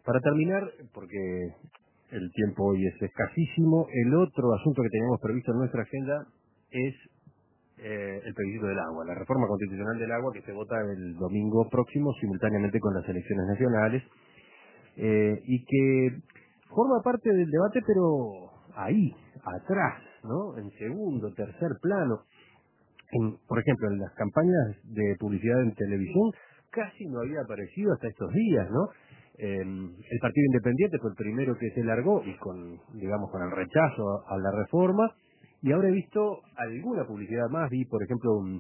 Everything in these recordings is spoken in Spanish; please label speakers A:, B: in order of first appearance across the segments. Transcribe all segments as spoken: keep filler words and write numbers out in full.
A: Para terminar, porque el tiempo hoy es escasísimo, el otro asunto que teníamos previsto en nuestra agenda es eh, el plebiscito del agua, la reforma constitucional del agua que se vota el domingo próximo simultáneamente con las elecciones nacionales eh, y que forma parte del debate, pero ahí, atrás, ¿no? En segundo, tercer plano. En, por ejemplo, en las campañas de publicidad en televisión casi no había aparecido hasta estos días, ¿no? Eh, el Partido Independiente fue el primero que se largó y con, digamos, con el rechazo a, a la reforma, y ahora he visto alguna publicidad más. Vi, por ejemplo, un,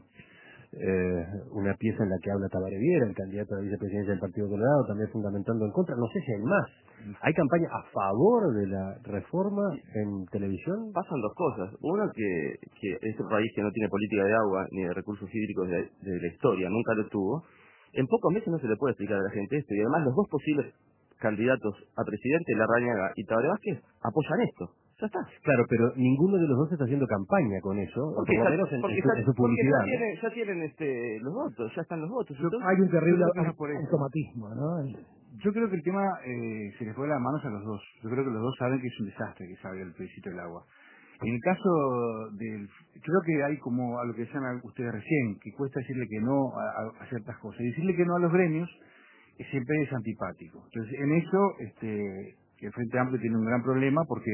A: eh, una pieza en la que habla Tabaré Viera, el candidato a la vicepresidencia del Partido Colorado, también fundamentando en contra. No sé si hay más. ¿Hay campaña a favor de la reforma en televisión?
B: Pasan dos cosas. Una, que, que este país que no tiene política de agua ni de recursos hídricos de, de la historia, nunca lo tuvo, en pocos meses no se le puede explicar a la gente esto. Y además los dos posibles candidatos a presidente, Larrañaga y Tabaré Vázquez, apoyan esto. Ya está.
A: Claro, pero ninguno de los dos está haciendo campaña con eso, o por lo menos en, en, su, en su publicidad.
B: Ya tienen, ya tienen este, los votos, ya están los votos.
C: Yo,
B: entonces,
C: hay un terrible
D: no
C: automatismo, ¿no?
D: Yo creo que el tema eh, se les fue de las manos a los dos. Yo creo que los dos saben que es un desastre que salga el plebiscito del agua. En el caso del... Creo que hay como a lo que decían ustedes recién, que cuesta decirle que no a, a ciertas cosas. Y decirle que no a los gremios eh, siempre es antipático. Entonces, en eso, este, que el Frente Amplio tiene un gran problema porque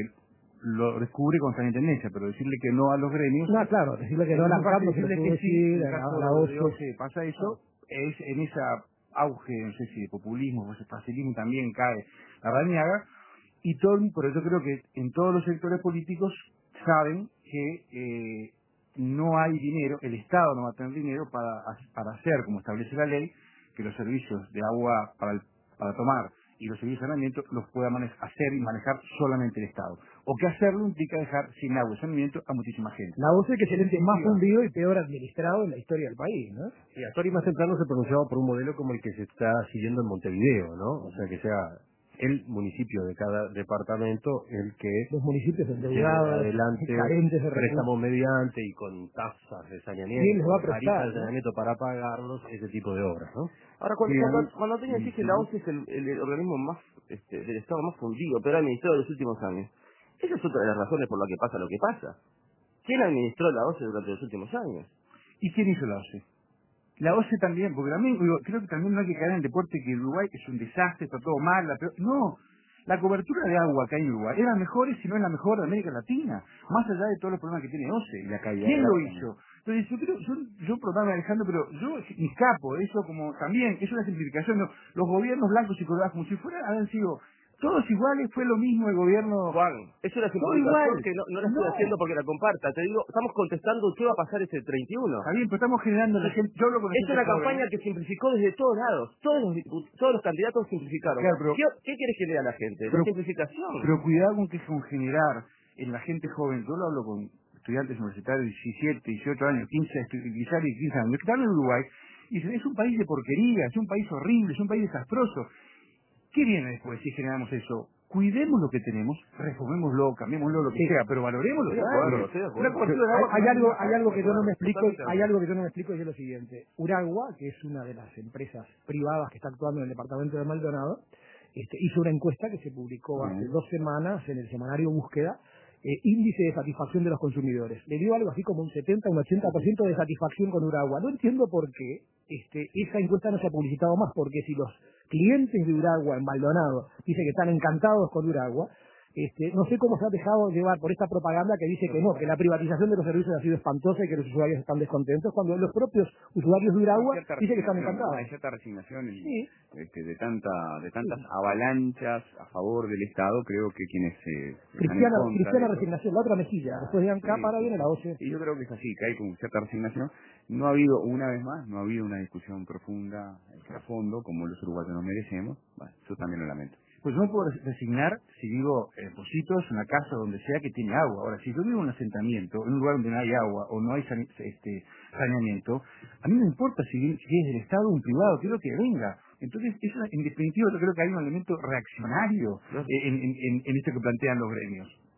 D: lo descubre con esta tendencia, pero decirle que no a los gremios...
C: No, claro, decirle que no a las capas, decirle que sí,
D: en el
C: a
D: caso
C: la
D: de
C: O
D: O C E pasa eso, es en esa auge, no sé si de populismo, o ese facilismo también cae Larrañaga, y todo, pero yo creo que en todos los sectores políticos saben que eh, no hay dinero, el Estado no va a tener dinero para, para hacer, como establece la ley, que los servicios de agua para, el, para tomar y los servicios de saneamiento los pueda hacer y manejar solamente el Estado. O que hacerlo implica dejar sin agua y saneamiento a muchísima gente.
C: La O C E que es el ente más fundido y peor administrado en la historia del país, ¿no?
A: Sí, Astori más temprano se pronunciaba por un modelo como el que se está siguiendo en Montevideo, ¿no? O sea, que sea el municipio de cada departamento el que
C: los municipios
A: endeudados, adelante,
C: carentes de
A: préstamos mediante y con tasas de saneamiento,
C: ¿quién les va a prestar,
A: tarifas de
C: ¿no?
A: saneamiento para pagarlos, ese tipo de obras, ¿no?
B: Ahora, cuando,
D: Sí,
B: cuando,
D: ¿no?
B: cuando Antonio dice que la O C E es el, el, el organismo más este, del Estado más fundido, pero administrado de los últimos años, esa es otra de las razones por las que pasa lo que pasa. ¿Quién administró la O C E durante los últimos años?
D: ¿Y quién hizo la O C E? La O C E también, porque también digo, creo que también no hay que caer en el deporte que Uruguay es un desastre, está todo mal, la peor. No, la cobertura de agua que hay en Uruguay es la mejor, si no es la mejor de América Latina, más allá de todos los problemas que tiene O C E.
B: Y la calidad
D: ¿Quién
B: del
D: lo
B: agua
D: hizo? Entonces yo creo, yo, yo perdóname Alejandro, pero yo me escapo, eso como también, es una simplificación, ¿no? Los gobiernos blancos y colorados como si fueran, habían sido todos iguales, fue lo mismo el gobierno.
B: Juan, es una
D: Todo
B: simplificación
D: igual.
B: que no, no la estoy
D: No.
B: haciendo porque la comparta. Te digo, estamos contestando qué va a pasar ese treinta y uno.
D: Está bien, pero estamos generando la gente, yo hablo con la
B: Es
D: gente
B: una
D: joven.
B: campaña que simplificó desde todos lados. Todos los, dipu- todos los candidatos simplificaron.
D: Claro, pero-
B: ¿Qué, ¿Qué quieres que lea la gente? La
D: Pero-
B: simplificación.
D: Pero cuidado con que con generar en la gente joven, yo lo hablo con estudiantes universitarios de diecisiete, dieciocho años, quince, estu- quizás de quince años, que están en Uruguay, y dicen, es un país de porquería, es un país horrible, es un país desastroso. ¿Qué viene después si generamos eso? Cuidemos lo que tenemos, reformémoslo, cambiémoslo, lo que
C: Sí.
D: sea, pero valoremos lo que
B: Estoy de acuerdo,
D: hay.
B: estoy de acuerdo.
D: Una cobertura de agua
C: Hay, hay
D: que
C: algo,
D: no
C: hay algo que yo no me explico,
B: Totalmente de
C: hay
B: acuerdo.
C: algo que yo no me explico y es lo siguiente. Uragua, que es una de las empresas privadas que está actuando en el departamento de Maldonado, este, hizo una encuesta que se publicó hace
D: Bien.
C: dos semanas en el semanario Búsqueda, eh, índice de satisfacción de los consumidores. Le dio algo así como un setenta, un ochenta por ciento de satisfacción con Uragua. No entiendo por qué este, esa encuesta no se ha publicitado más, porque si los clientes de Uragua en Maldonado dicen que están encantados con Uragua, este, no sé cómo se ha dejado llevar por esta propaganda que dice que no, que la privatización de los servicios ha sido espantosa y que los usuarios están descontentos, cuando los propios usuarios de Uragua dicen que están encantados.
E: Hay cierta resignación en-
C: Sí.
E: este, de tanta de tantas avalanchas a favor del Estado. Creo que quienes eh, están en
C: Cristiana,
E: contra
C: cristiana
E: de esto-
C: resignación, la otra mejilla. Después de ANCAP,
E: Sí,
C: ahora
E: sí,
C: viene
E: sí.
C: la O C E.
E: Y yo creo que es así, que hay como cierta resignación. No ha habido, una vez más, no ha habido una discusión profunda, este, a fondo, como los uruguayos nos merecemos. Bueno, eso también lo lamento.
D: Pues yo me puedo resignar si vivo en Positos, en una casa donde sea que tiene agua. Ahora, si yo vivo en un asentamiento, en un lugar donde no hay agua o no hay sane- este, saneamiento, a mí no me importa si, vi- si es del Estado o un privado, quiero que venga. Entonces, eso, en definitiva, yo creo que hay un elemento reaccionario eh, en, en, en, en esto que plantean los gremios.